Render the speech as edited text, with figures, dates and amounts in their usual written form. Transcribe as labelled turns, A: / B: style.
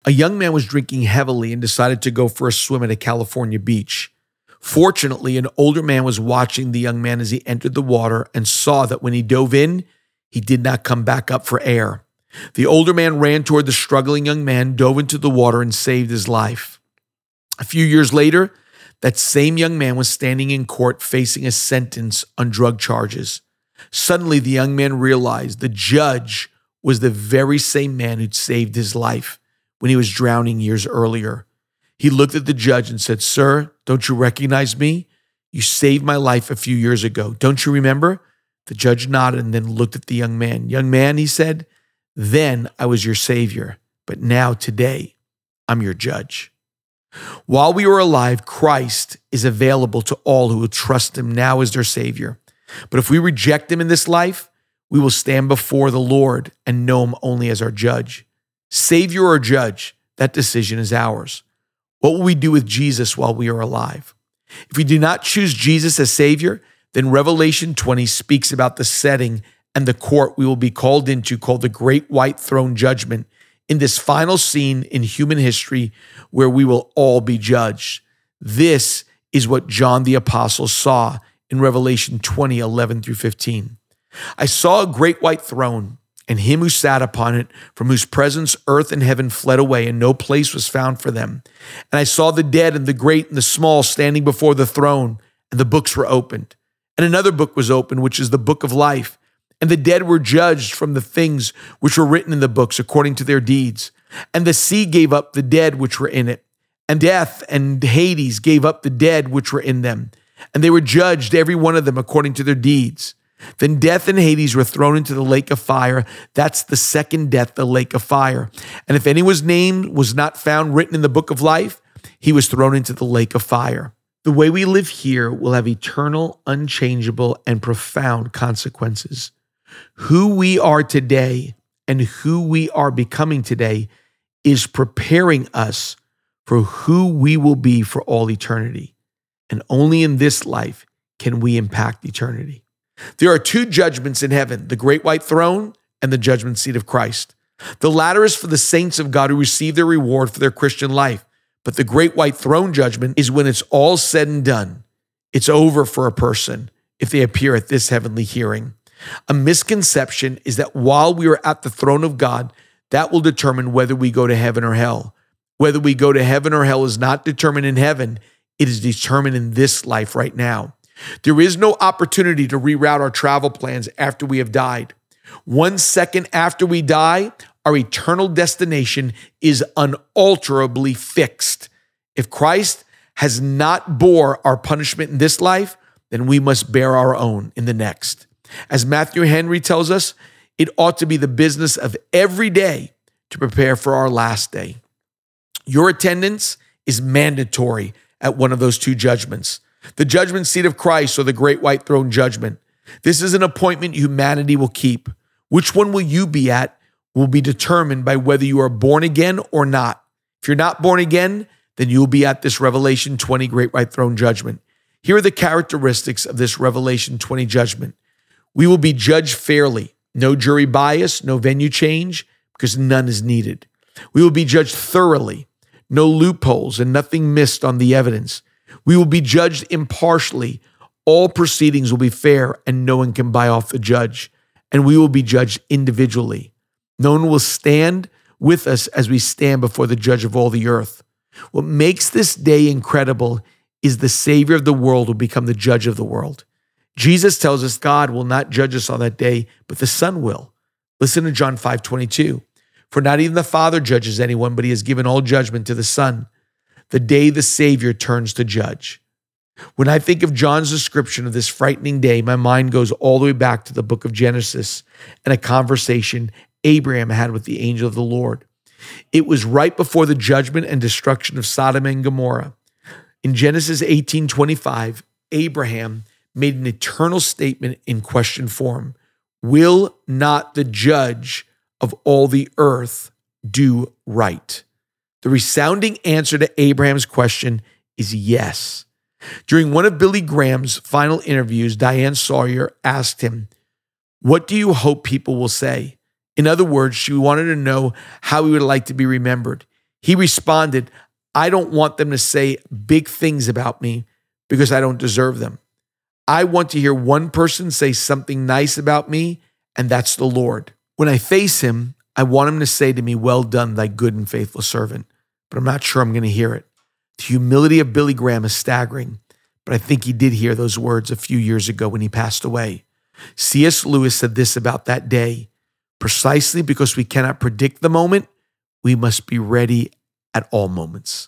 A: A young man was drinking heavily and decided to go for a swim at a California beach. Fortunately, an older man was watching the young man as he entered the water and saw that when he dove in, he did not come back up for air. The older man ran toward the struggling young man, dove into the water, and saved his life. A few years later, that same young man was standing in court facing a sentence on drug charges. Suddenly, the young man realized the judge was the very same man who'd saved his life when he was drowning years earlier. He looked at the judge and said, "Sir, don't you recognize me? You saved my life a few years ago. Don't you remember?" The judge nodded and then looked at the young man. "Young man," he said, "then I was your savior, but now today I'm your judge." While we are alive, Christ is available to all who will trust him now as their savior. But if we reject him in this life, we will stand before the Lord and know him only as our judge. Savior or judge, that decision is ours. What will we do with Jesus while we are alive? If we do not choose Jesus as Savior, then Revelation 20 speaks about the setting and the court we will be called into, called the Great White Throne Judgment, in this final scene in human history where we will all be judged. This is what John the Apostle saw in Revelation 20, 11 through 15. "I saw a great white throne, and him who sat upon it, from whose presence earth and heaven fled away, and no place was found for them. And I saw the dead and the great and the small standing before the throne, and the books were opened. And another book was opened, which is the book of life. And the dead were judged from the things which were written in the books according to their deeds. And the sea gave up the dead which were in it, and death and Hades gave up the dead which were in them. And they were judged, every one of them, according to their deeds. Then death and Hades were thrown into the lake of fire. That's the second death, the lake of fire. And if anyone's name was not found written in the book of life, he was thrown into the lake of fire." The way we live here will have eternal, unchangeable, and profound consequences. Who we are today and who we are becoming today is preparing us for who we will be for all eternity. And only in this life can we impact eternity. There are two judgments in heaven, the great white throne and the judgment seat of Christ. The latter is for the saints of God who receive their reward for their Christian life. But the great white throne judgment is when it's all said and done. It's over for a person if they appear at this heavenly hearing. A misconception is that while we are at the throne of God, that will determine whether we go to heaven or hell. Whether we go to heaven or hell is not determined in heaven. It is determined in this life right now. There is no opportunity to reroute our travel plans after we have died. 1 second after we die, our eternal destination is unalterably fixed. If Christ has not bore our punishment in this life, then we must bear our own in the next. As Matthew Henry tells us, it ought to be the business of every day to prepare for our last day. Your attendance is mandatory at one of those two judgments. The judgment seat of Christ or the great white throne judgment. This is an appointment humanity will keep. Which one will you be at will be determined by whether you are born again or not. If you're not born again, then you'll be at this Revelation 20 great white throne judgment. Here are the characteristics of this Revelation 20 judgment. We will be judged fairly. No jury bias, no venue change, because none is needed. We will be judged thoroughly. No loopholes and nothing missed on the evidence. We will be judged impartially. All proceedings will be fair and no one can buy off the judge. And we will be judged individually. No one will stand with us as we stand before the judge of all the earth. What makes this day incredible is the Savior of the world will become the judge of the world. Jesus tells us God will not judge us on that day, but the Son will. Listen to John 5:22. For not even the Father judges anyone, but he has given all judgment to the Son, the day the Savior turns to judge. When I think of John's description of this frightening day, my mind goes all the way back to the book of Genesis and a conversation Abraham had with the angel of the Lord. It was right before the judgment and destruction of Sodom and Gomorrah. In Genesis 18:25, Abraham made an eternal statement in question form. Will not the judge of all the earth do right? The resounding answer to Abraham's question is yes. During one of Billy Graham's final interviews, Diane Sawyer asked him, "What do you hope people will say?" In other words, she wanted to know how he would like to be remembered. He responded, I don't want them to say big things about me because I don't deserve them. I want to hear one person say something nice about me, and that's the Lord. When I face him, I want him to say to me, well done, thy good and faithful servant. But I'm not sure I'm going to hear it. The humility of Billy Graham is staggering, but I think he did hear those words a few years ago when he passed away. C.S. Lewis said this about that day: precisely because we cannot predict the moment, we must be ready at all moments.